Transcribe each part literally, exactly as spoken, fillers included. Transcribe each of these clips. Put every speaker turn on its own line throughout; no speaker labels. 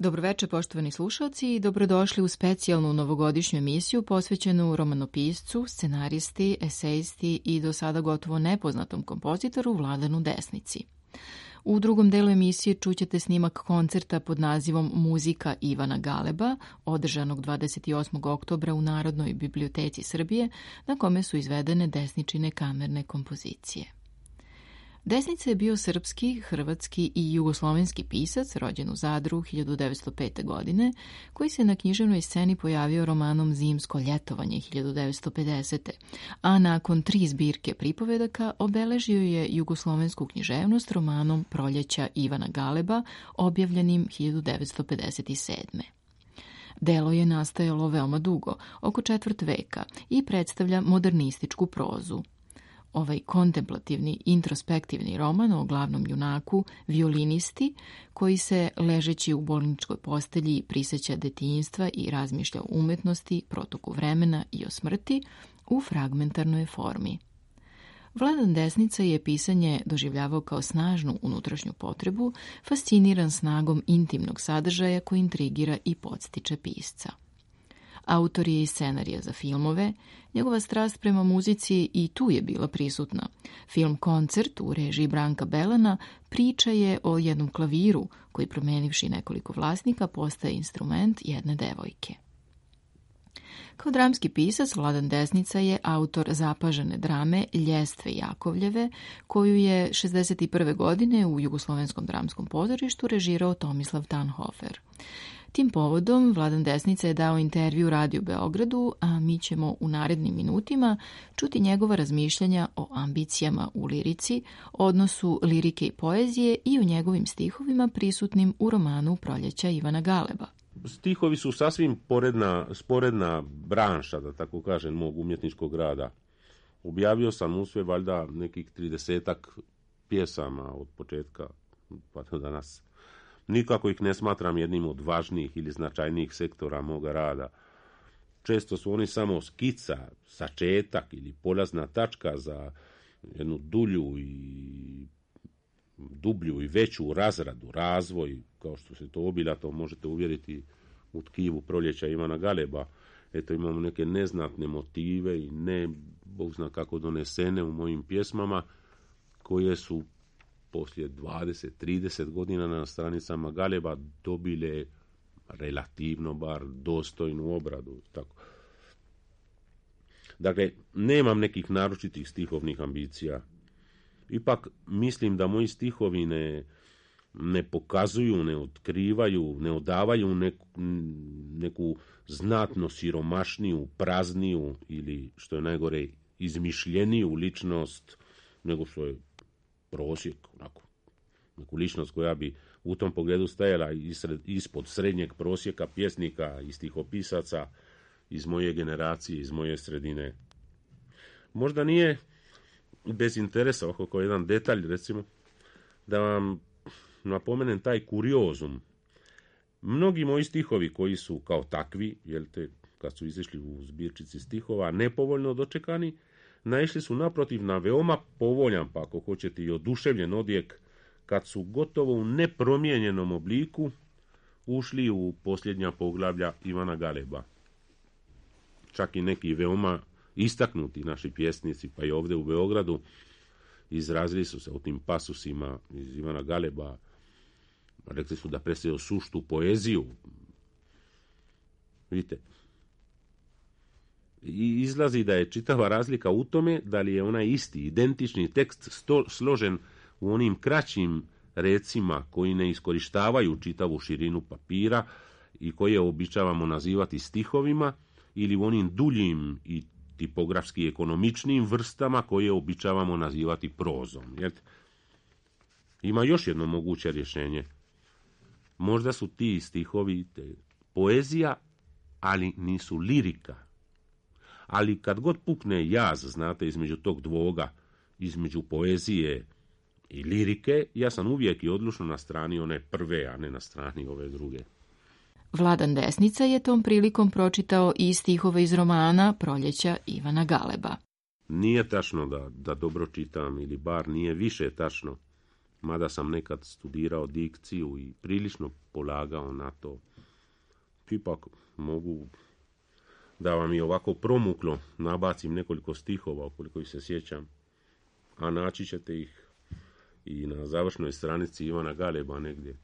Dobroveče, poštovani slušalci, i dobrodošli u specijalnu novogodišnju emisiju posvećenu romanopiscu, scenaristi, esejisti i do sada gotovo nepoznatom kompozitoru Vladanu Desnici. U drugom delu emisije čućete snimak koncerta pod nazivom Muzika Ivana Galeba, održanog dvadeset osmog oktobra u Narodnoj biblioteci Srbije, na kome su izvedene Desničine kamerne kompozicije. Desnica je bio srpski, hrvatski i jugoslovenski pisac, rođen u Zadru hiljadu devetsto pete. godine, koji se na književnoj sceni pojavio romanom Zimsko ljetovanje hiljadu devetsto pedesete. a nakon tri zbirke pripovedaka obeležio je jugoslovensku književnost romanom Proljeća Ivana Galeba, objavljenim hiljadu devetsto pedeset sedme. Delo je nastajalo veoma dugo, oko četvrt veka, i predstavlja modernističku prozu. Ovaj kontemplativni, introspektivni roman o glavnom junaku, violinisti, koji se, ležeći u bolničkoj postelji, priseća detinjstva i razmišlja o umetnosti, protoku vremena i o smrti, u fragmentarnoj formi. Vladan Desnica je pisanje doživljavao kao snažnu unutrašnju potrebu, fasciniran snagom intimnog sadržaja koji intrigira i podstiče pisca. Autor je i scenarija za filmove, njegova strast prema muzici i tu je bila prisutna. Film Koncert u režiji Branka Belana priča je o jednom klaviru koji, promenivši nekoliko vlasnika, postaje instrument jedne devojke. Kao dramski pisac, Vladan Desnica je autor zapažene drame Ljestve Jakovljeve, koju je šezdeset prve. godine u Jugoslovenskom dramskom pozorištu režirao Tomislav Tanhofer. Tim povodom Vladan Desnica je dao intervju Radiju Beogradu, a mi ćemo u narednim minutima čuti njegova razmišljanja o ambicijama u lirici, odnosu lirike i poezije i o njegovim stihovima prisutnim u romanu Proljeća Ivana Galeba.
Stihovi su sasvim poredna, sporedna branša, da tako kažem, mog umjetničkog rada. Objavio sam u sve valjda nekih tridesetak pjesama od početka pa do danas. Nikako ih ne smatram jednim od važnijih ili značajnijih sektora moga rada. Često su oni samo skica, sačetak ili polazna tačka za jednu dulju i dublju i veću razradu, razvoj, kao što se to obilato možete uvjeriti u tkivu Proljeća Ivana Galeba. Eto, imamo neke neznatne motive i ne, Bog zna kako donesene u mojim pjesmama, koje su poslije dvadeset trideset godina na stranicama Galeba dobile relativno bar dostojnu obradu. Tako. Dakle, nemam nekih naročitih stihovnih ambicija. Ipak mislim da moji stihovi ne, ne pokazuju, ne otkrivaju, ne odavaju neku, neku znatno siromašniju, prazniju ili, što je najgore, izmišljeniju ličnost nego što je prosjek, onako, neku ličnost koja bi u tom pogledu stajala isred, ispod srednjeg prosjeka pjesnika i stihopisaca iz moje generacije, iz moje sredine. Možda nije bez interesa, oko jedan detalj, recimo, da vam napomenem taj kuriozum. Mnogi moji stihovi koji su kao takvi, jel te, kad su izišli u zbirčici stihova, nepovoljno dočekani, naišli su naprotiv na veoma povoljan, pa ako hoćete i oduševljen odjek, kad su gotovo u nepromijenjenom obliku ušli u posljednja poglavlja Ivana Galeba. Čak i neki veoma istaknuti naši pjesnici, pa i ovdje u Beogradu, izrazili su se o tim pasusima iz Ivana Galeba, rekli su da predstavljaju suštu poeziju. Vidite, i izlazi da je čitava razlika u tome da li je onaj isti, identični tekst sto, složen u onim kraćim recima koji ne iskorištavaju čitavu širinu papira i koje običavamo nazivati stihovima, ili u onim duljim i tipografski ekonomičnim vrstama koje običavamo nazivati prozom. Jer ima još jedno moguće rješenje. Možda su ti stihovi poezija, ali nisu lirika. Ali kad god pukne jaz, znate, između tog dvoga, između poezije i lirike, ja sam uvijek i odlučno na strani one prve, a ne na strani ove druge.
Vladan Desnica je tom prilikom pročitao i stihove iz romana Proljeća Ivana Galeba.
Nije tačno da, da dobro čitam, ili bar nije više tačno mada sam nekad studirao dikciju i prilično polagao na to. Ipak mogu da vam je ovako promuklo nabacim nekoliko stihova koliko ih se sjećam, a naći ćete ih i na završnoj stranici Ivana Galeba negdje.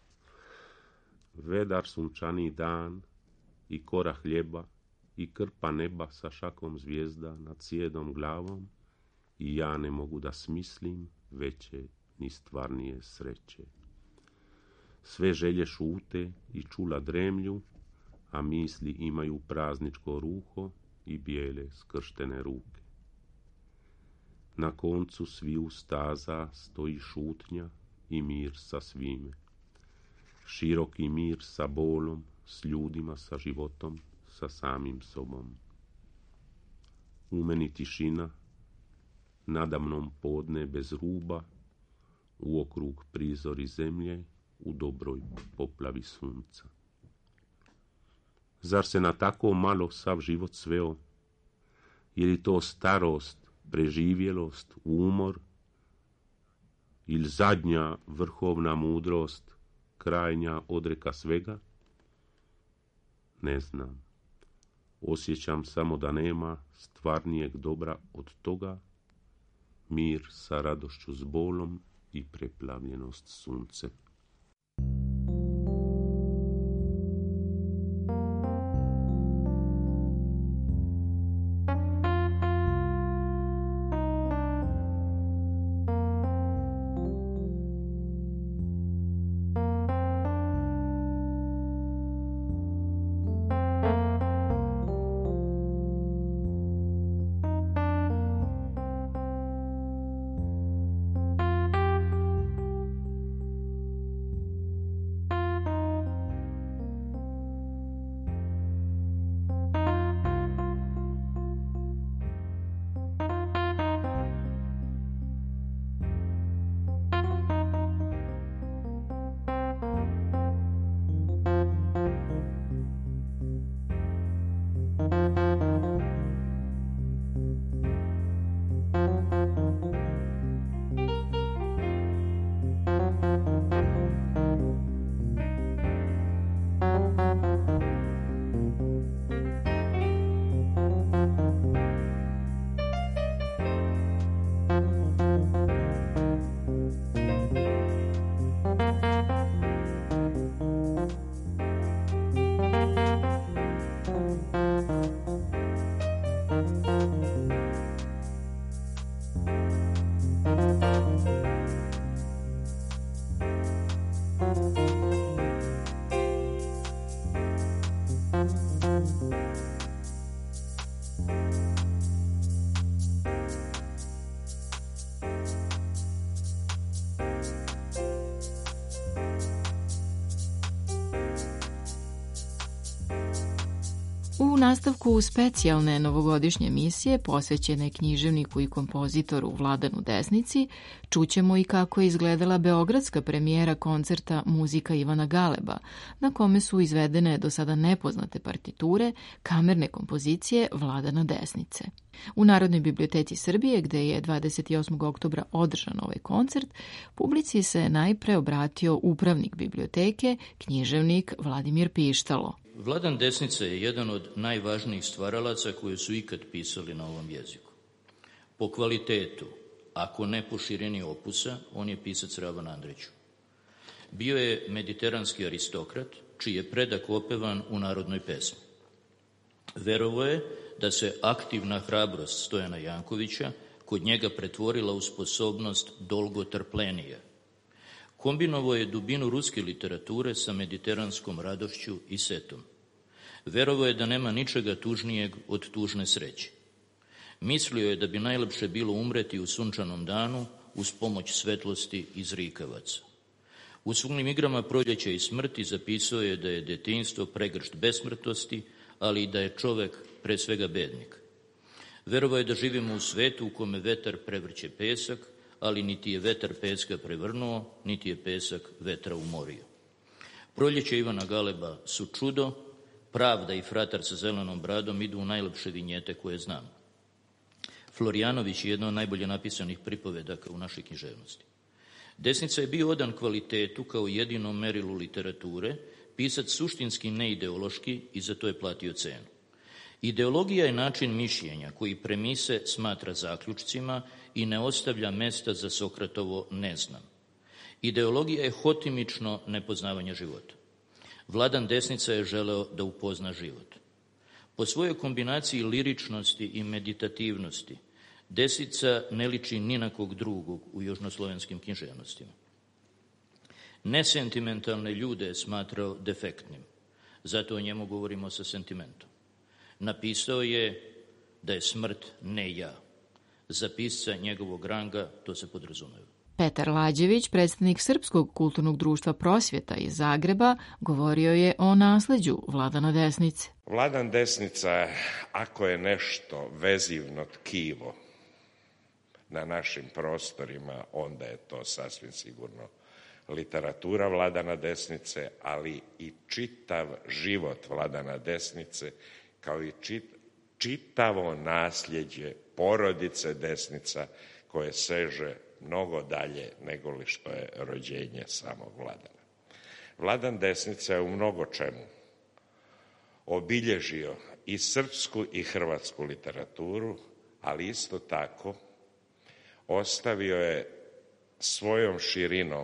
Vedar sunčani dan i kora hljeba i krpa neba sa šakom zvijezda nad sjedom glavom i ja ne mogu da smislim veće ni stvarnije sreće. Sve želje šute i čula dremlju, a misli imaju prazničko ruho i bijele skrštene ruke. Na koncu sviju staza stoji šutnja i mir sa svime. Široki mir sa bolom, s ljudima, sa životom, sa samim sobom. U meni tišina, nadamnom podne bez ruba, u okrug prizori zemlje, u dobroj poplavi sunca. Zar se na tako malo sav život sveo? Je li to starost, preživjelost, umor ili zadnja vrhovna mudrost, krajnja odreka svega? Ne znam. Osjećam samo da nema stvarnijeg dobra od toga, mir sa radošću s bolom i preplavljenost suncem.
U nastavku specijalne novogodišnje emisije posvećene književniku i kompozitoru Vladanu Desnici čućemo i kako je izgledala beogradska premijera koncerta Muzika Ivana Galeba, na kome su izvedene do sada nepoznate partiture kamerne kompozicije Vladana Desnice. U Narodnoj biblioteci Srbije, gde je dvadeset osmog oktobra održan ovaj koncert, publici se najpre obratio upravnik biblioteke, književnik Vladimir Pištalo.
Vladan Desnica je jedan od najvažnijih stvaralaca koji su ikad pisali na ovom jeziku. Po kvalitetu, ako ne po širini opusa, on je pisac Ravan Andriću. Bio je mediteranski aristokrat, čiji je predak opevan u narodnoj pesmi. Verovo je da se aktivna hrabrost Stojana Jankovića kod njega pretvorila u sposobnost dolgotrplenija. Kombinovo je dubinu ruske literature sa mediteranskom radošću i setom. Verovo je da nema ničega tužnijeg od tužne sreće. Mislio je da bi najlepše bilo umreti u sunčanom danu uz pomoć svetlosti iz rikavaca. U svojim igrama Proljeća i smrti zapisao je da je detinjstvo pregršt besmrtnosti, ali i da je čovek pre svega bednik. Verovo je da živimo u svetu u kome vetar prevrće pesak, ali niti je vetar peska prevrnuo, niti je pesak vetra umorio. Proljeće Ivana Galeba su čudo, Pravda i Fratar sa zelenom bradom idu u najlepše vinjete koje znam. Florijanović je jedna od najbolje napisanih pripovedaka u našoj književnosti. Desnica je bio odan kvalitetu kao jedinom merilu literature, pisac suštinski neideološki i za to je platio cenu. Ideologija je način mišljenja koji premise smatra zaključcima i ne ostavlja mesta za Sokratovo ne znam. Ideologija je hotimično nepoznavanje života. Vladan Desnica je želeo da upozna život. Po svojoj kombinaciji liričnosti i meditativnosti, Desnica ne liči ni na kog drugog u južnoslovenskim književnostima. Nesentimentalne ljude je smatrao defektnim, zato o njemu govorimo sa sentimentom. Napisao je da je smrt ne ja. Za pisca njegovog ranga to se podrazumeva.
Petar Lađević, predstavnik Srpskog kulturnog društva Prosvjeta iz Zagreba, govorio je o nasleđu Vladana Desnice.
Vladan Desnica, ako je nešto vezivno tkivo na našim prostorima, onda je to sasvim sigurno literatura Vladana Desnice, ali i čitav život Vladana Desnice, kao i čit, čitavo nasljeđe porodice Desnica koje seže mnogo dalje nego li što je rođenje samog Vladana. Vladan Desnica je u mnogo čemu obilježio i srpsku i hrvatsku literaturu, ali isto tako ostavio je svojom širinom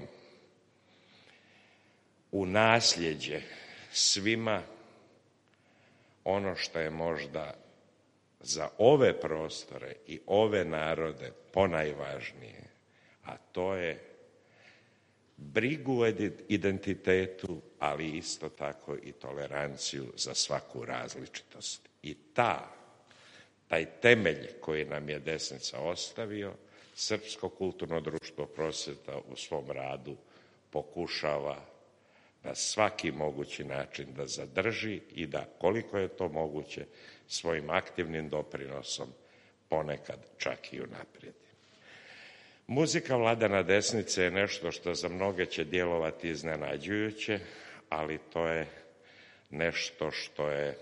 u nasljeđe svima ono što je možda za ove prostore i ove narode ponajvažnije, a to je brigu o identitetu, ali isto tako i toleranciju za svaku različitost. I ta, taj temelj koji nam je Desnica ostavio, Srpsko kulturno društvo Prosvjeta u svom radu pokušava na svaki mogući način da zadrži i da, koliko je to moguće, svojim aktivnim doprinosom ponekad čak i unaprijedi. Muzika Vladana Desnice je nešto što za mnoge će djelovati iznenađujuće, ali to je nešto što je,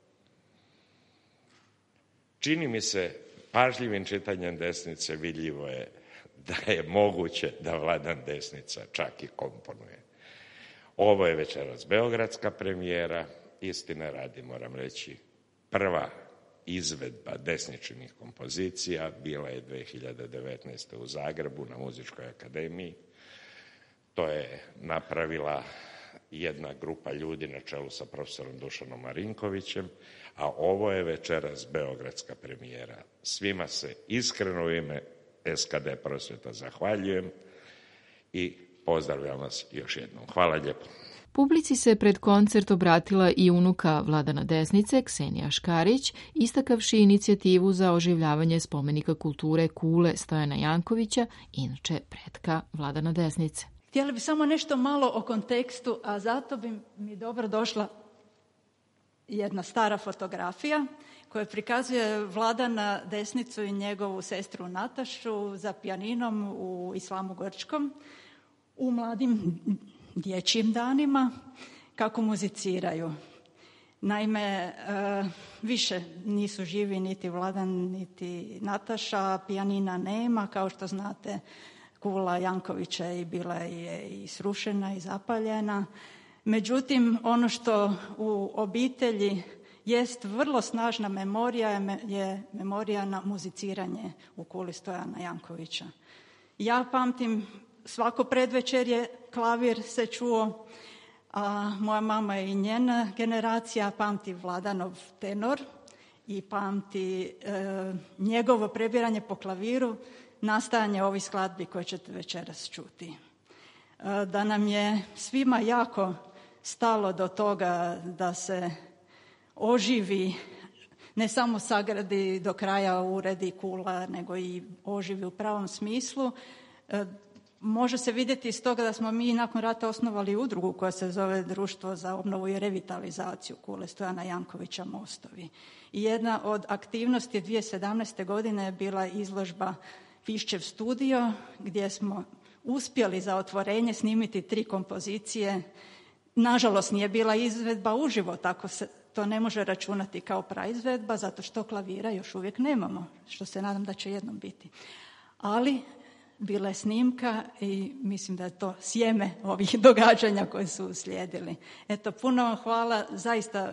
čini mi se, pažljivim čitanjem Desnice vidljivo je da je moguće da Vladan Desnica čak i komponuje. Ovo je večeras beogradska premijera, istine radi moram reći, prva izvedba desničinih kompozicija bila je dve hiljade devetnaeste. u Zagrebu na Muzičkoj akademiji. To je napravila jedna grupa ljudi na čelu sa profesorom Dušanom Marinkovićem, a ovo je večeras beogradska premijera. Svima se iskreno u ime S K D Prosvjeta zahvaljujem i pozdravljam vas još jednom. Hvala lijepo.
Publici se pred koncert obratila i unuka Vladana Desnice, Ksenija Škarić, istakavši inicijativu za oživljavanje spomenika kulture Kule Stojana Jankovića, inače pretka Vladana Desnice.
Htjela bi samo nešto malo o kontekstu, a zato bi mi dobro došla jedna stara fotografija koja prikazuje Vladana Desnicu i njegovu sestru Natašu za pijaninom u Islamu Grčkom u mladim dječjim danima kako muziciraju. Naime, više nisu živi niti Vladan niti Nataša, pijanina nema, kao što znate Kula Jankovića je bila je i srušena i zapaljena. Međutim, ono što u obitelji jest vrlo snažna memorija je memorija na muziciranje u Kuli Stojana Jankovića. Ja pamtim svako predvečerje klavir se čuo, a moja mama i njena generacija pamti Vladanov tenor i pamti e, njegovo prebiranje po klaviru, nastajanje ovih skladbi koje ćete večeras čuti. E, da nam je svima jako stalo do toga da se oživi, ne samo sagradi do kraja uredi Kula, nego i oživi u pravom smislu. E, Može se vidjeti iz toga da smo mi nakon rata osnovali udrugu koja se zove Društvo za obnovu i revitalizaciju Kule Stojana Jankovića Mostovi. I jedna od aktivnosti dvije tisuće sedamnaeste. godine je bila izložba Piščev studio, gdje smo uspjeli za otvorenje snimiti tri kompozicije. Nažalost nije bila izvedba uživo, tako se to ne može računati kao praizvedba, zato što klavira još uvijek nemamo, što se nadam da će jednom biti. Ali bile snimka i mislim da je to sjeme ovih događanja koje su uslijedili. Eto, puno vam hvala, zaista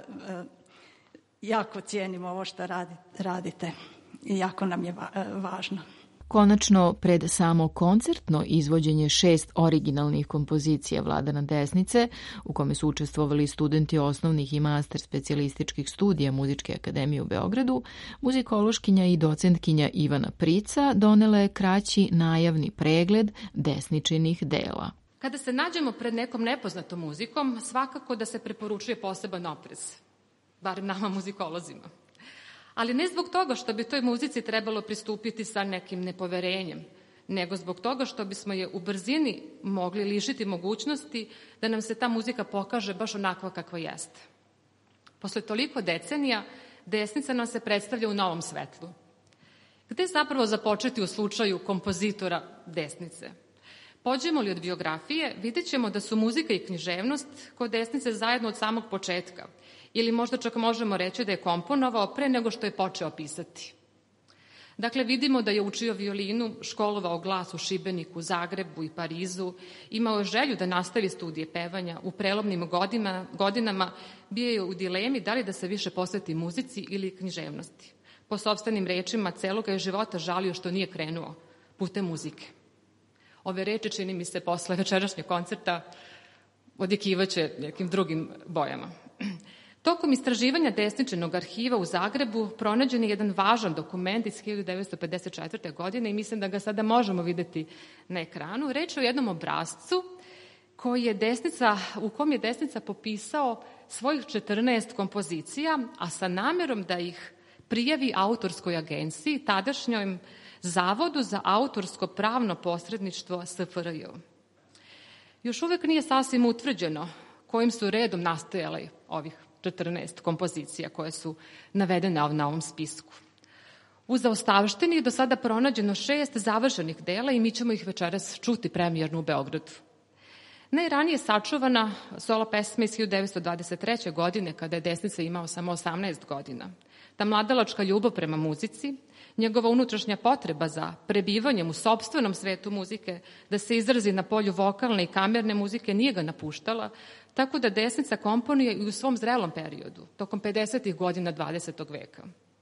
jako cijenim ovo što radite i jako nam je važno.
Konačno, pred samo koncertno izvođenje šest originalnih kompozicija Vladana Desnice, u kome su učestvovali studenti osnovnih i master specijalističkih studija Muzičke akademije u Beogradu, muzikološkinja i docentkinja Ivana Prica donela je kraći najavni pregled Desničinih dela.
Kada se nađemo pred nekom nepoznatom muzikom, svakako da se preporučuje poseban oprez, barem nama muzikolozima. Ali ne zbog toga što bi toj muzici trebalo pristupiti sa nekim nepoverenjem, nego zbog toga što bismo je u brzini mogli lišiti mogućnosti da nam se ta muzika pokaže baš onakva kakva jeste. Posle toliko decenija, desnica nam se predstavlja u novom svetlu. Gde zapravo započeti u slučaju kompozitora desnice? Pođemo li od biografije, vidjet ćemo da su muzika i književnost kod desnice zajedno od samog početka, ili možda čak možemo reći da je komponovao pre nego što je počeo pisati. Dakle, vidimo da je učio violinu, školovao glas u Šibeniku, Zagrebu i Parizu, imao je želju da nastavi studije pevanja, u prelomnim godinama, godinama bio je u dilemi da li da se više posveti muzici ili književnosti. Po sopstvenim rečima, celoga je života žalio što nije krenuo putem muzike. Ove reči, čini mi se, posle večerašnjeg koncerta odjekivaće nekim drugim bojama. Tokom istraživanja Desničinog arhiva u Zagrebu pronađen je jedan važan dokument iz hiljadu devetsto pedeset četvrte. godine i mislim da ga sada možemo videti na ekranu. Reč je o jednom obrascu koji je desnica, u kom je desnica popisao svojih četrnaest kompozicija, a sa namerom da ih prijavi autorskoj agenciji, tadašnjoj Zavodu za autorsko pravno posredništvo S F R J. Još uvek nije sasvim utvrđeno kojim su redom nastojali ovih četrnaest kompozicija koje su navedene na ovom spisku. U zaostavštini je do sada pronađeno šest završenih dela i mi ćemo ih večeras čuti premijerno u Beogradu. Najranije sačuvana solo pesma iz hiljadu devetsto dvadeset treće. godine, kada je desnica imao samo osamnaest godina. Ta mladalačka ljubav prema muzici, njegova unutrašnja potreba za prebivanjem u sopstvenom svetu muzike, da se izrazi na polju vokalne i kamerne muzike, nije ga napuštala, tako da desnica komponuje i u svom zrelom periodu, tokom pedesetih godina dvadesetog veka.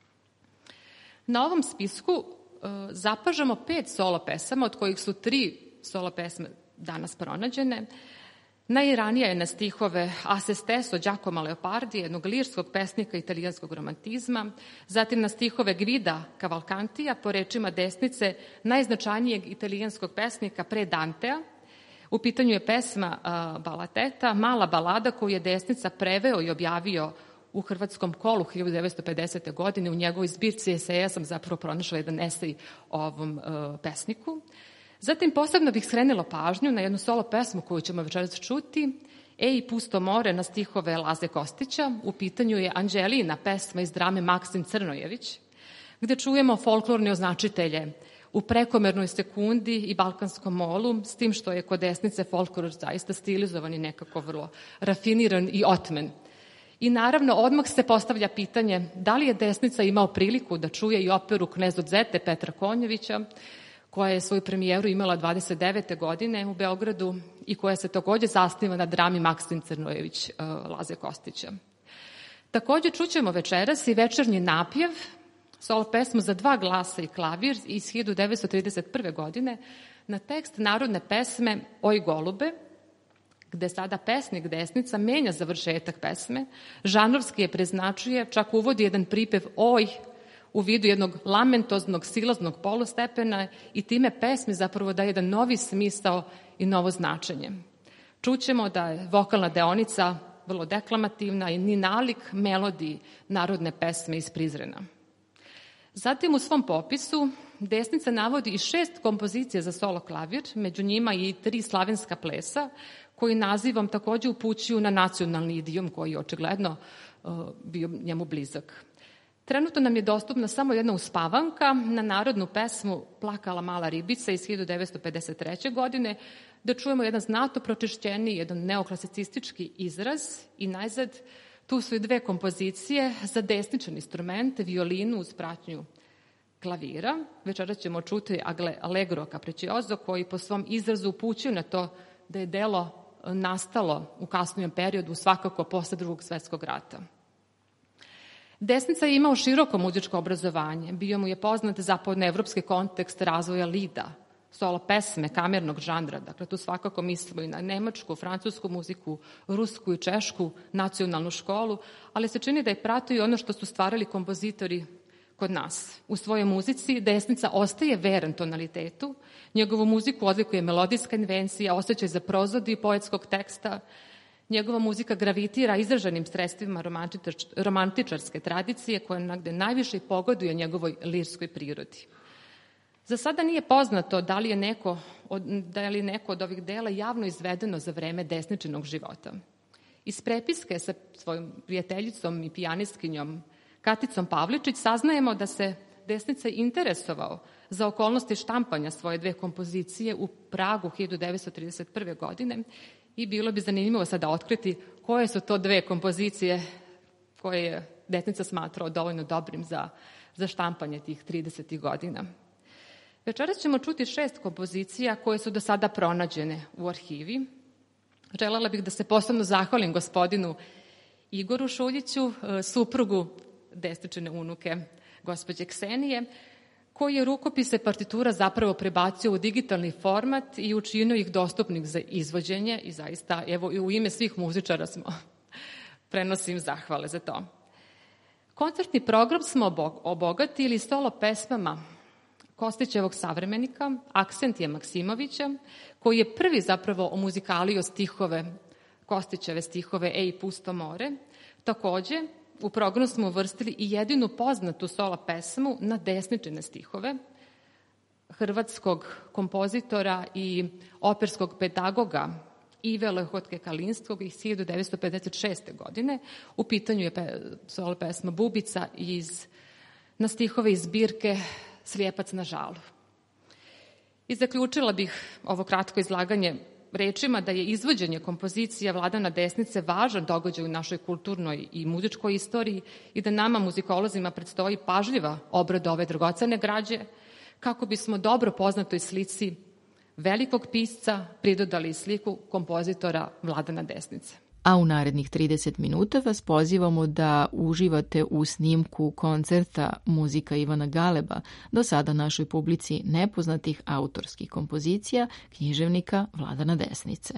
Na ovom spisku e, zapažamo pet solo pesama, od kojih su tri solo pesme danas pronađene. Najranija je na stihove A se steso Giacomo Leopardi, jednog lirskog pesnika italijanskog romantizma, zatim na stihove Gvida Cavalcantija, po rečima desnice najznačajnijeg italijanskog pesnika pre Dantea. U pitanju je pesma uh, Balateta, mala balada koju je desnica preveo i objavio u Hrvatskom kolu hiljadu devetsto pedesete. godine. U njegovoj zbirci eseja sam zapravo pronašla jedan esej o ovom uh, pesniku. Zatim posebno bih skrenila pažnju na jednu solo pesmu koju ćemo večeras čuti, Ej, pusto more, na stihove Laze Kostića. U pitanju je Anđelina, pesma iz drame Maksim Crnojević, gde čujemo folklorne označitelje u prekomernoj sekundi i balkanskom molu, s tim što je kod desnice folklor zaista stilizovan i nekako vrlo rafiniran i otmen. I naravno, odmah se postavlja pitanje da li je desnica imao priliku da čuje i operu Knez od Zete Petra Konjovića, koja je svoju premijeru imala dvadeset devete. godine u Beogradu i koja se takođe zasniva na drami Maksim Crnojević Laze Kostića. Takođe čućemo večeras i večernji napjev, solo pesmu za dva glasa i klavir iz hiljadu devetsto trideset prve. godine na tekst narodne pesme Oj golube, gde sada pesnik desnica menja završetak pesme, žanrovski je preznačuje, čak uvodi jedan pripev Oj u vidu jednog lamentoznog, silaznog polustepena i time pesmi zapravo daje jedan novi smisao i novo značenje. Čućemo da je vokalna deonica vrlo deklamativna i ni nalik melodiji narodne pesme iz Prizrena. Zatim u svom popisu desnica navodi i šest kompozicija za solo klavir, među njima i tri slavenska plesa, koji nazivom takođe upućuju na nacionalni idiom koji je očigledno uh, bio njemu blizak. Trenutno nam je dostupna samo jedna uspavanka na narodnu pesmu Plakala mala ribica iz hiljadu devetsto pedeset treće. godine, da čujemo jedan znatno pročišćeniji, jedan neoklasicistički izraz i najzad tu su i dve kompozicije za desničan instrument, violinu uz pratnju klavira. Večeras ćemo čuti Allegro Capriccioso, koji po svom izrazu upućuje na to da je delo nastalo u kasnijem periodu, svakako posle Drugog svetskog rata. Desnica je imao široko muzičko obrazovanje. Bio mu je poznat zapadnoevropski kontekst razvoja lida, solo pesme, kamernog žanra. Dakle, tu svakako mislimo i na nemačku, francusku muziku, rusku i češku nacionalnu školu, ali se čini da je pratio i ono što su stvarali kompozitori kod nas. U svojoj muzici Desnica ostaje veran tonalitetu, njegovu muziku odlikuje melodijska invencija, osjećaj za prozodi i poetskog teksta, njegova muzika gravitira izraženim sredstvima romantičarske tradicije koje negde najviše pogoduje njegovoj lirskoj prirodi. Za sada nije poznato da li je neko od, da li neko od ovih dela javno izvedeno za vreme Desničinog života. Iz prepiske sa svojom prijateljicom i pijanistkinjom Katicom Pavličić saznajemo da se Desnica interesovao za okolnosti štampanja svoje dve kompozicije u Pragu hiljadu devetsto trideset prve. godine i bilo bi zanimljivo sada otkriti koje su to dve kompozicije koje je Desnica smatrao dovoljno dobrim za, za štampanje tih tridesetih godina. Večeras ćemo čuti šest kompozicija koje su do sada pronađene u arhivi. Želela bih da se posebno zahvalim gospodinu Igoru Šuljiću, suprugu Desničine unuke, gospođe Ksenije, koji je rukopise partitura zapravo prebacio u digitalni format i učinio ih dostupnih za izvođenje i zaista, evo, i u ime svih muzičara smo prenosim zahvale za to. Koncertni program smo obogatili solo pesmama Kostićevog savremenika, Aksentija Maksimovića, koji je prvi zapravo omuzikalio stihove, Kostićeve stihove Ej, pusto more. Takođe, u program smo uvrstili i jedinu poznatu solo pesmu na Desničine stihove, hrvatskog kompozitora i operskog pedagoga Ive Lehotke Kalinskog iz hiljadu devetsto pedeset šeste. godine. U pitanju je pe, solo pesma Bubica iz, na stihove iz zbirke Slijepac na žalu. I zaključila bih ovo kratko izlaganje rečima da je izvođenje kompozicija Vladana Desnice važan događaj u našoj kulturnoj i muzičkoj istoriji i da nama muzikolozima predstoji pažljiva obrada ove dragocene građe kako bismo dobro poznatoj slici velikog pisca pridodali sliku kompozitora Vladana Desnice.
A u narednih trideset minuta vas pozivamo da uživate u snimku koncerta Muzika Ivana Galeba, do sada našoj publici nepoznatih autorskih kompozicija književnika Vladana Desnice.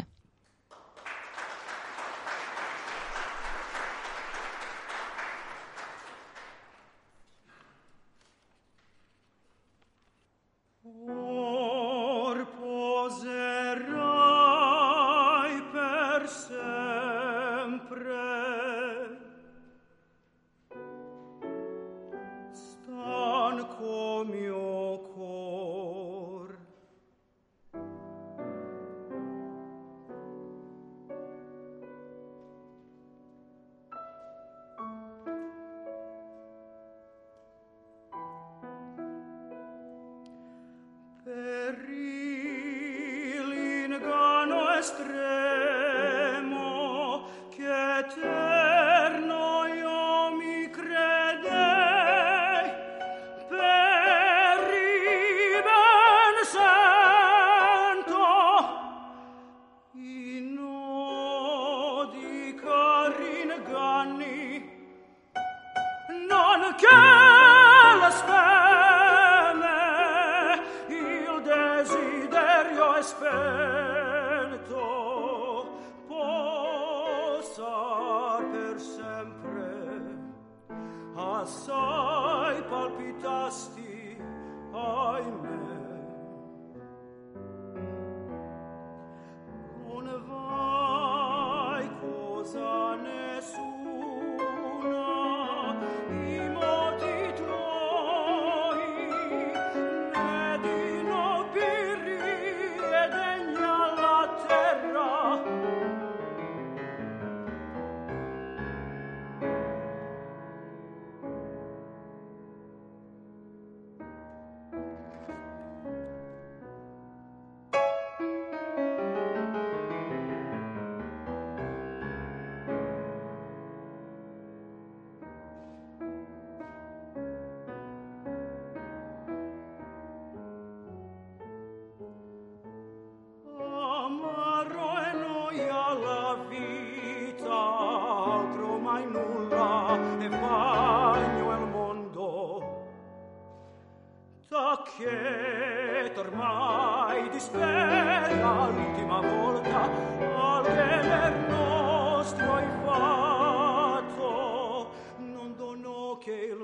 che ormai dispera l'ultima volta al deler nostro hai fatto, non dono che il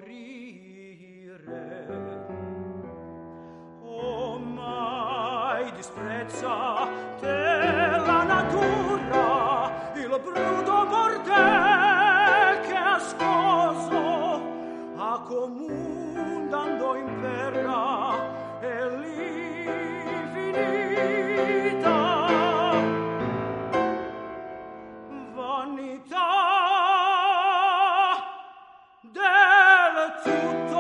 morire. O mai disprezza te la natura, il bruto bordel che ha sposo, a comun dando in terra e lì finita vanità del tutto.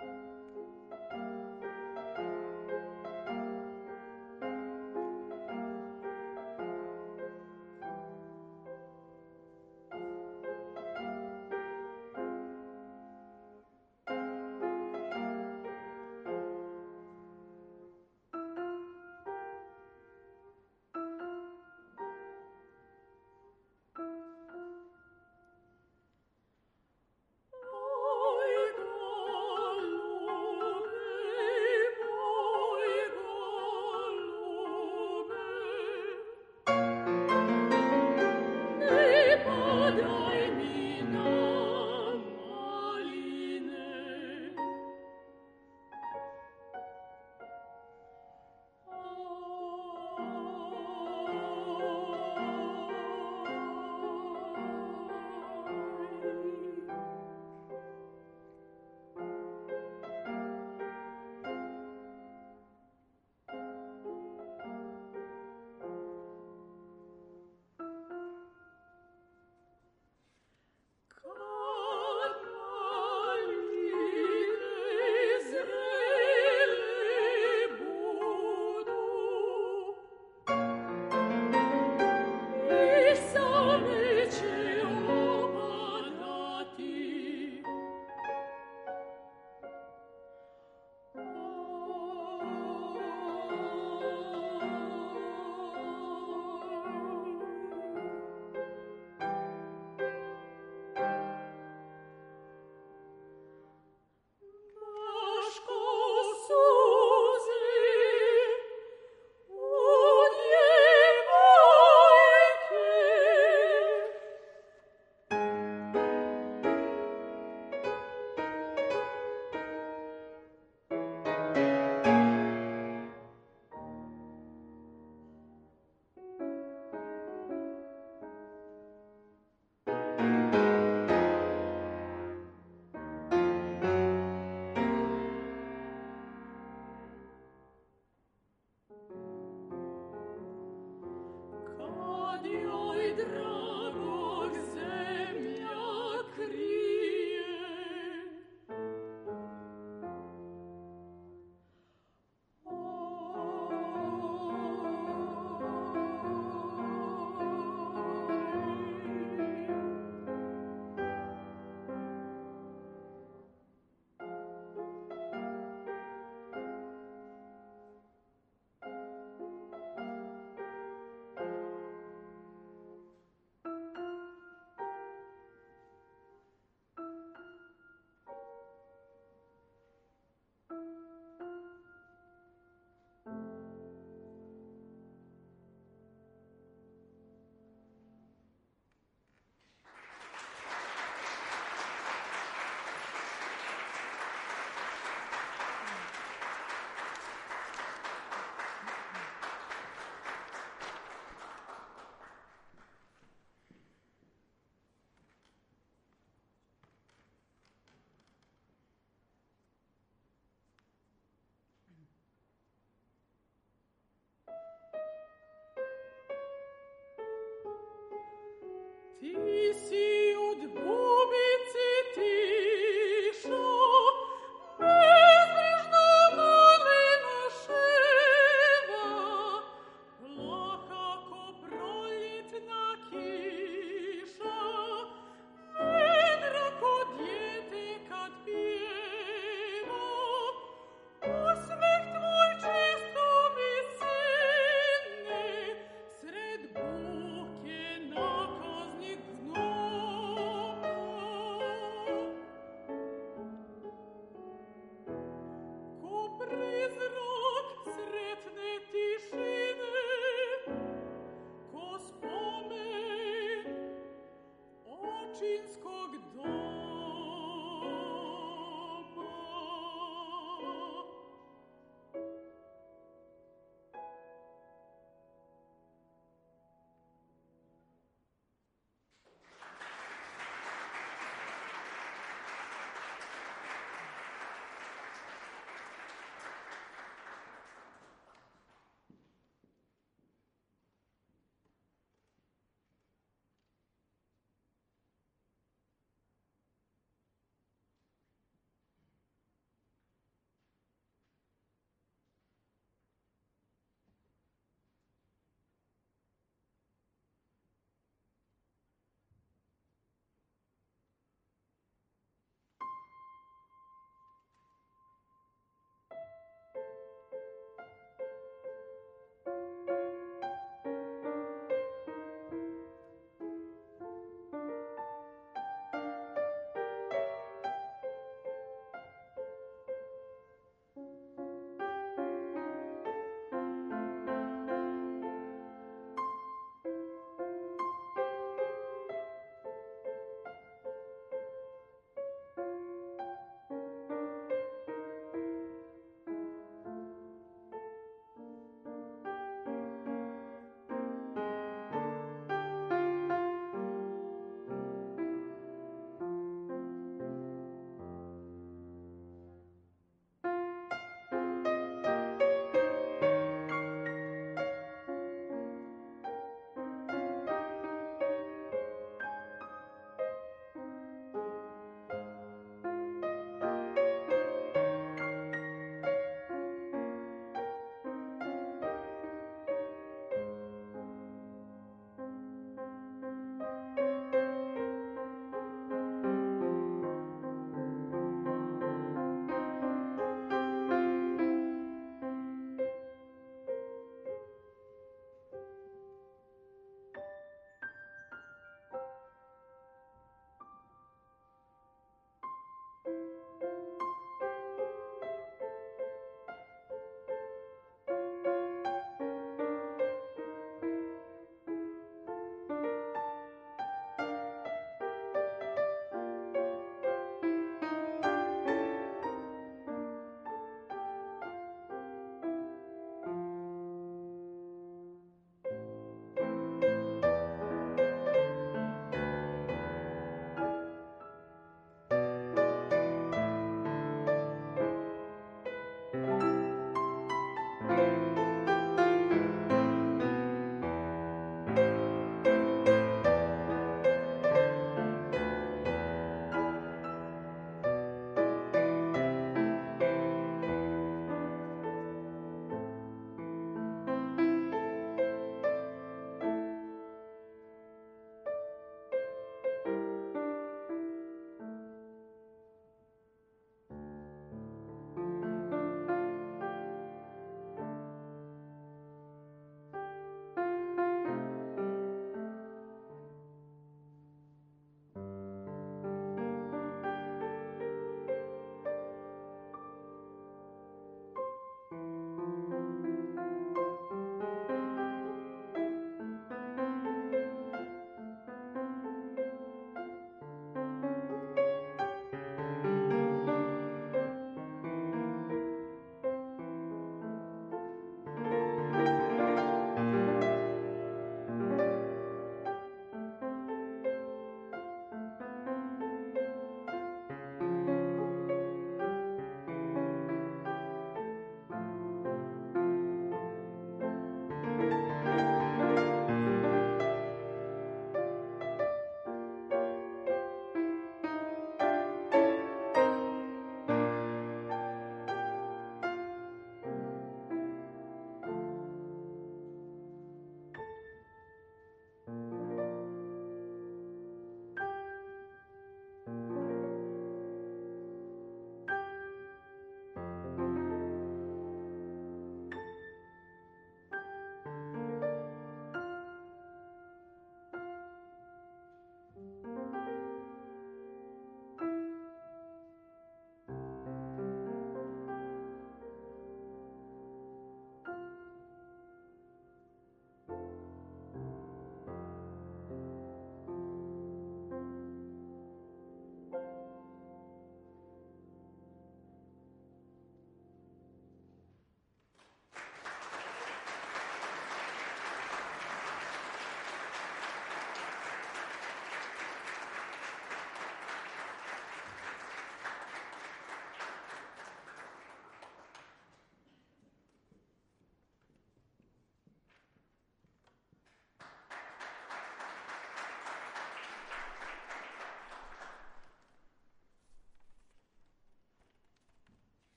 Oi,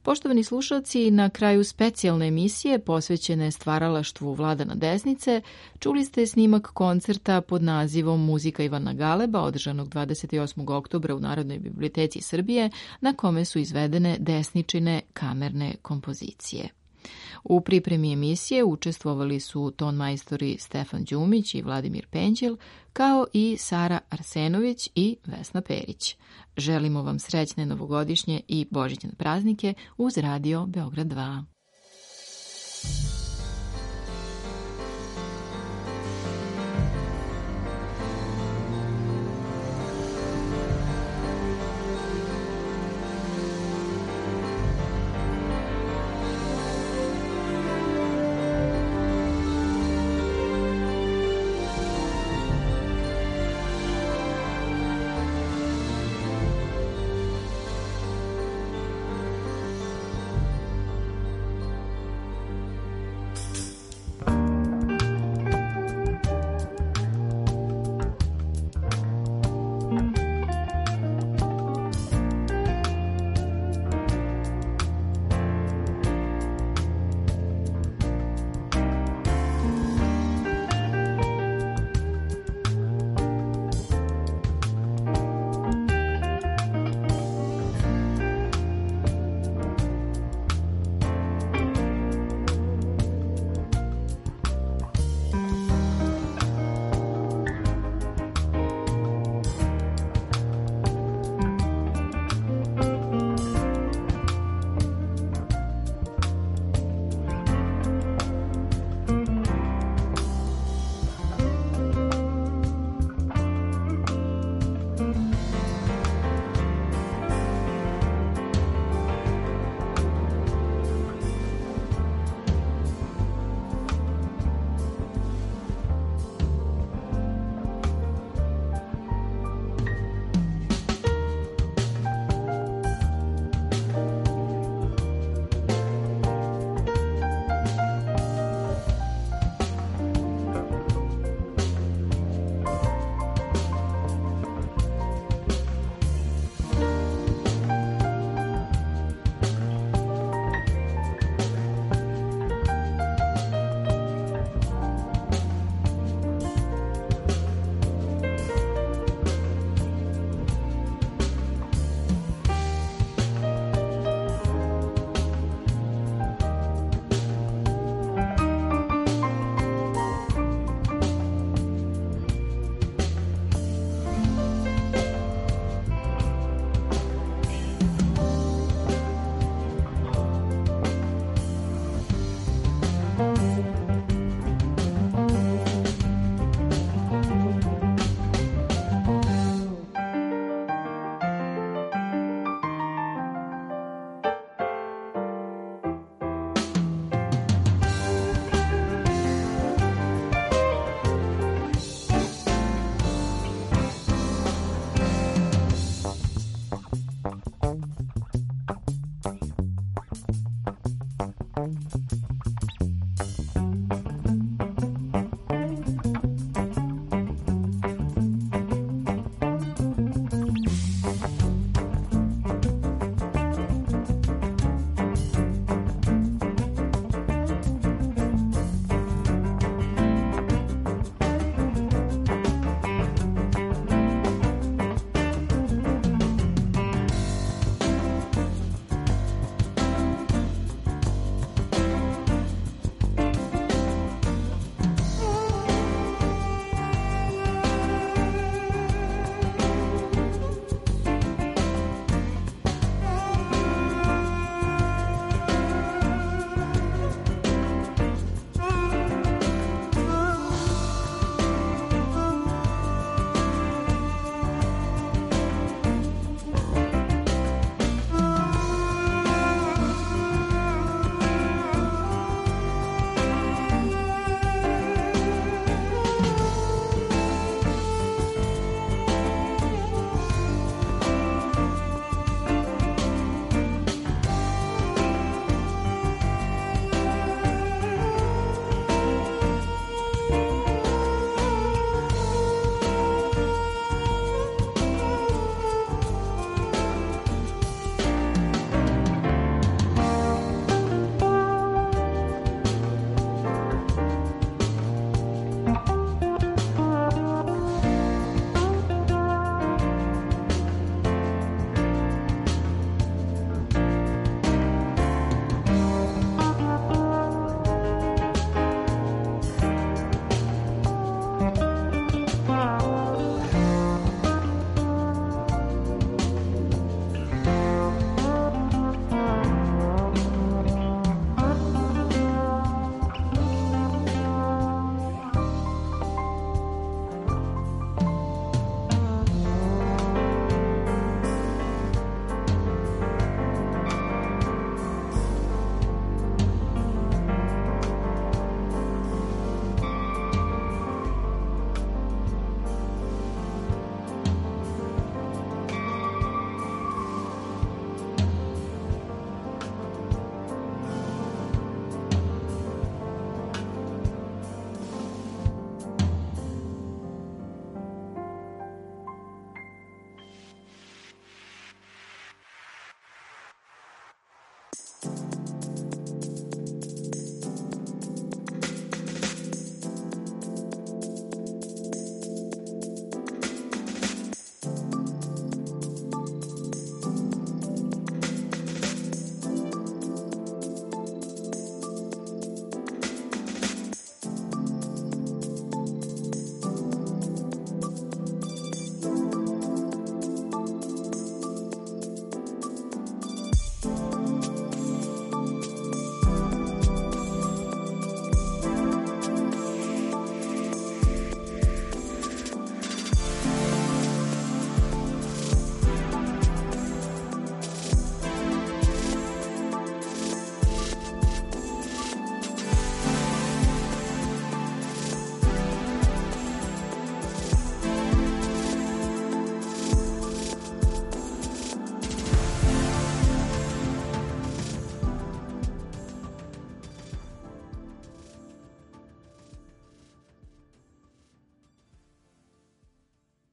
Poštovani slušalci, na kraju specijalne emisije posvećene stvaralaštvu Vladana Desnice, čuli ste snimak koncerta pod nazivom Muzika Ivana Galeba, održanog dvadeset osmog oktobra u Narodnoj biblioteci Srbije, na kome su izvedene Desničine kamerne kompozicije. U pripremi emisije učestvovali su tonmajstori Stefan Đumić i Vladimir Penđel, kao i Sara Arsenović i Vesna Perić. Želimo vam srećne novogodišnje i božićne praznike uz Radio Beograd dva.
Thank you.